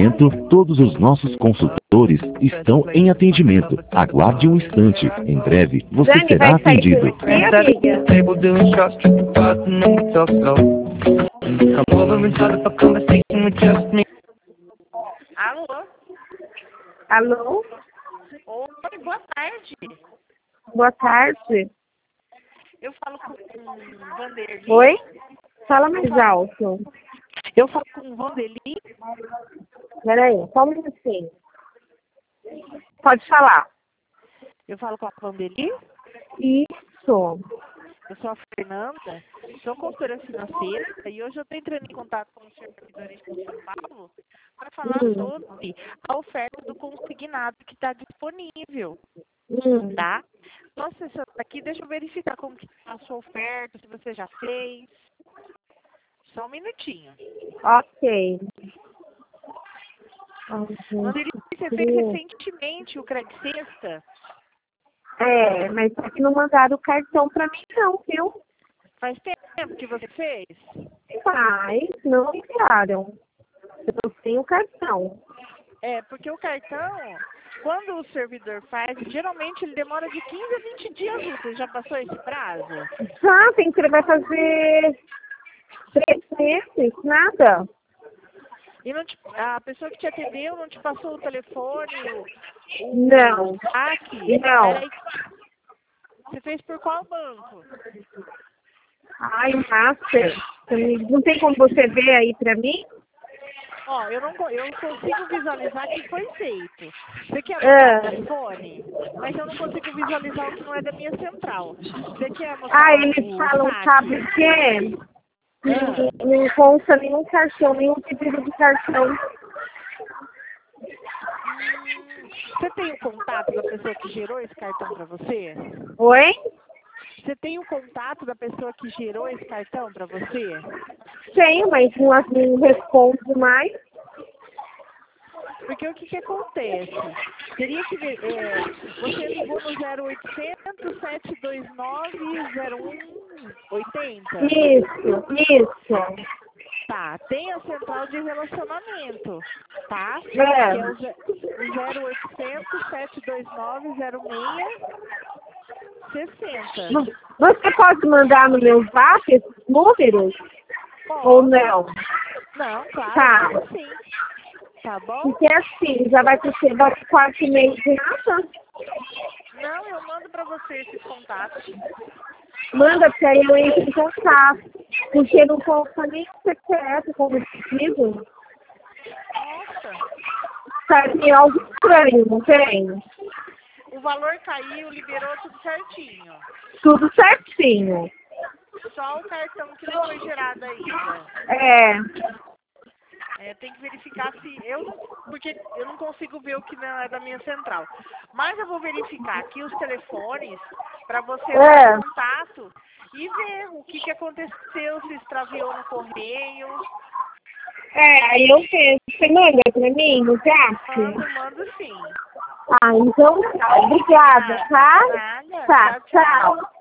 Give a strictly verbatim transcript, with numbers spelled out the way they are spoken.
momento, todos os nossos consultores estão em atendimento. Aguarde um instante. Em breve, você Dani, será vai sair atendido. por aqui, amiga? Alô? Alô? Oi, boa tarde. Boa tarde. Eu falo com o Vanderlei. Oi? Fala mais alto. Eu falo com o Vanderlei. Peraí, só um minutinho. Pode falar. Eu falo com a Vanderlei. Isso. Eu sou a Fernanda, sou consultora financeira e hoje eu estou entrando em contato com os servidores de São Paulo para falar Hum. sobre a oferta do consignado que está disponível, Hum. tá? Estou acessando aqui, deixa eu verificar como que está a sua oferta, se você já fez. Só um minutinho. Ok. Vanderlei, você fez recentemente o Credit Sexta? É, mas só que não mandaram o cartão pra mim não, viu? Faz tempo que você fez? Mas não enviaram. Eu tô sem o cartão. É, porque o cartão, quando o servidor faz, geralmente ele demora de quinze a vinte dias úteis. Já passou esse prazo? Já, tem que vai fazer três meses, nada. E não te, a pessoa que te atendeu não te passou o telefone, o, o Não. saque? Não. Peraí. Você fez por qual banco? Ai, Master, não tem como você ver aí pra mim? Ó, eu não co- eu consigo visualizar que foi feito. Você quer É. anotar o telefone? Mas eu não consigo visualizar o que não é da minha central. Você quer anotar Ah, eles o falam, saque? sabe o quê? Ah. Não, não consta nenhum cartão, nenhum pedido de cartão. Hum, você tem o contato da pessoa que gerou esse cartão para você? Oi? Você tem o contato da pessoa que gerou esse cartão para você? Tenho, mas não, não respondo mais. Porque o que, que acontece? Teria que ver. É, você ligou no zero oitocentos, sete dois nove, zero um oitenta? Isso, isso. Tá, tem a central de relacionamento, tá? É. Que é o, ze- o zero oitocentos, sete dois nove, zero seis sessenta. Você pode mandar no meu zap esses números? Ou Posso? não? Não, claro, Tá. mando sim. Tá bom? Porque assim, já vai ter chegado quatro meses de nada. Não, eu mando pra você esses contatos. Manda, porque aí eu entro em contato. Porque não consta nem secreto como eu preciso. Nossa, Tá, tem algo estranho, não tem? o valor caiu, liberou tudo certinho. Tudo certinho. Só o cartão que não foi gerado ainda. É. É, tem que verificar se eu não, porque eu não consigo ver o que não é da minha central. Mas eu vou verificar aqui os telefones para você É. ter contato e ver o que, que aconteceu, se extraviou no correio. É, aí eu vejo. Você manda pra mim no zap? Mando, mando sim. Ah, então tá. Obrigada, tá? Nada. Tá, Tchau, tchau. tchau.